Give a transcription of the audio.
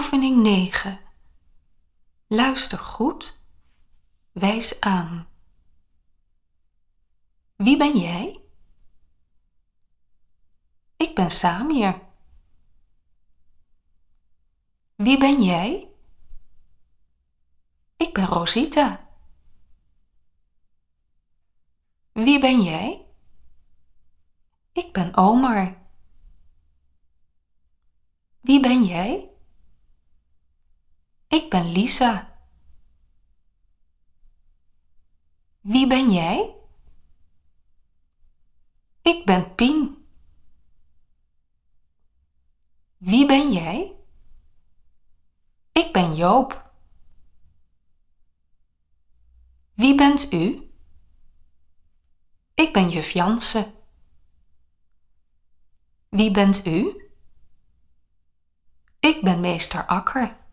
Oefening 9. Luister goed. Wijs aan. Wie ben jij? Ik ben Samir. Wie ben jij? Ik ben Rosita. Wie ben jij? Ik ben Omar. Wie ben jij? Ik ben Lisa. Wie ben jij? Ik ben Pien. Wie ben jij? Ik ben Joop. Wie bent u? Ik ben juf Janse. Wie bent u? Ik ben meester Akker.